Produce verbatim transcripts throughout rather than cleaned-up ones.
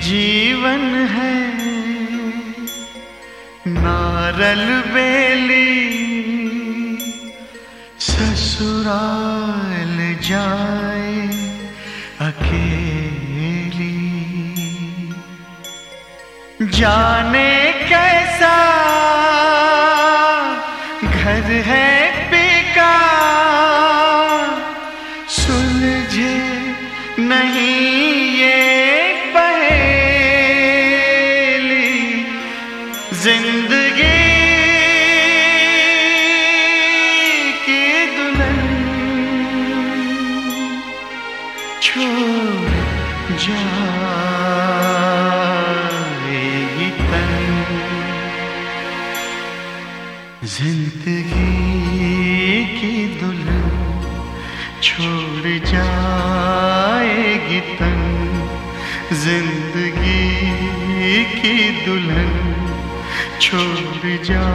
जीवन है नारल बेली, ससुराल जाए अकेली। जाने कैसा घर है बेकार, सुलझे नहीं ये पहेली। जिंदगी की दुल्हन छोड़ जाएगी तन। जिंदगी की दुल्हन छोड़ जाएगी तन। जिंदगी की दुल्हन छोड़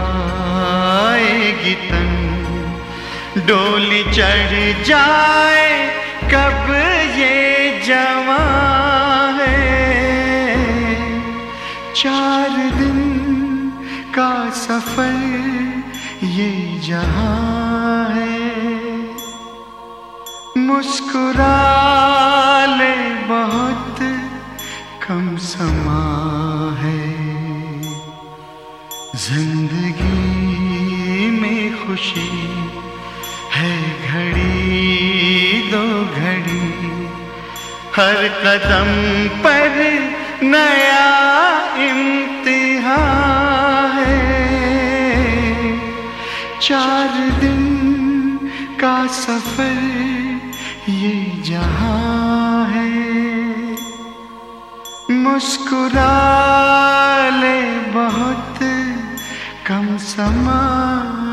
जाएगी तन। डोली चढ़ जाए कब ये जवां है, चार दिन का सफर ये जहां है। मुस्कुरा ले बहुत कम समा है, जिंदगी में खुशी है घड़ी दो घड़ी। हर कदम पर नया इम्तिहान है, चार दिन का सफर ये जहां है। मुस्कुरा ले बहुत कम समा